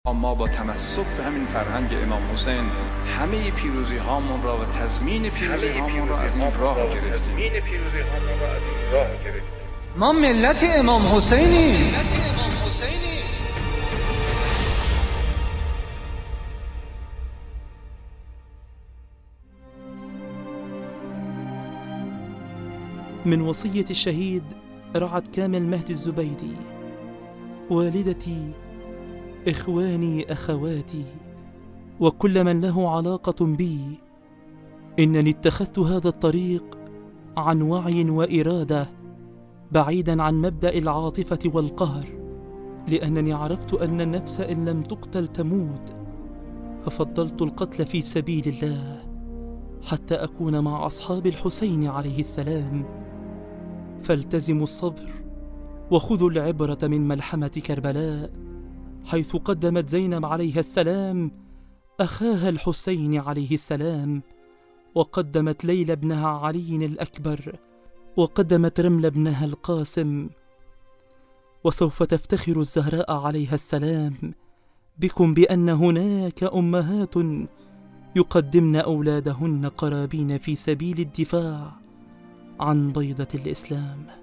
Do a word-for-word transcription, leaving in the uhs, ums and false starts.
ما با تمسک به همین فرهنگ امام حسین همه پیروزی هامون را و تضمین پیروزی هامون را از این راه گرفتیم. ما ملت امام حسینیم. من وصية الشهيد رعد كامل مهدي الزبيدي: والدتي، إخواني، أخواتي، وكل من له علاقة بي، إنني اتخذت هذا الطريق عن وعي وإرادة، بعيدا عن مبدأ العاطفة والقهر، لأنني عرفت أن النفس إن لم تقتل تموت، ففضلت القتل في سبيل الله حتى أكون مع أصحاب الحسين عليه السلام. فالتزموا الصبر وخذوا العبرة من ملحمة كربلاء، حيث قدمت زينب عليها السلام أخاها الحسين عليه السلام، وقدمت ليلى ابنها علي الأكبر، وقدمت رمل ابنها القاسم. وسوف تفتخر الزهراء عليها السلام بكم بأن هناك أمهات يقدمن أولادهن قرابين في سبيل الدفاع عن بيضة الإسلام.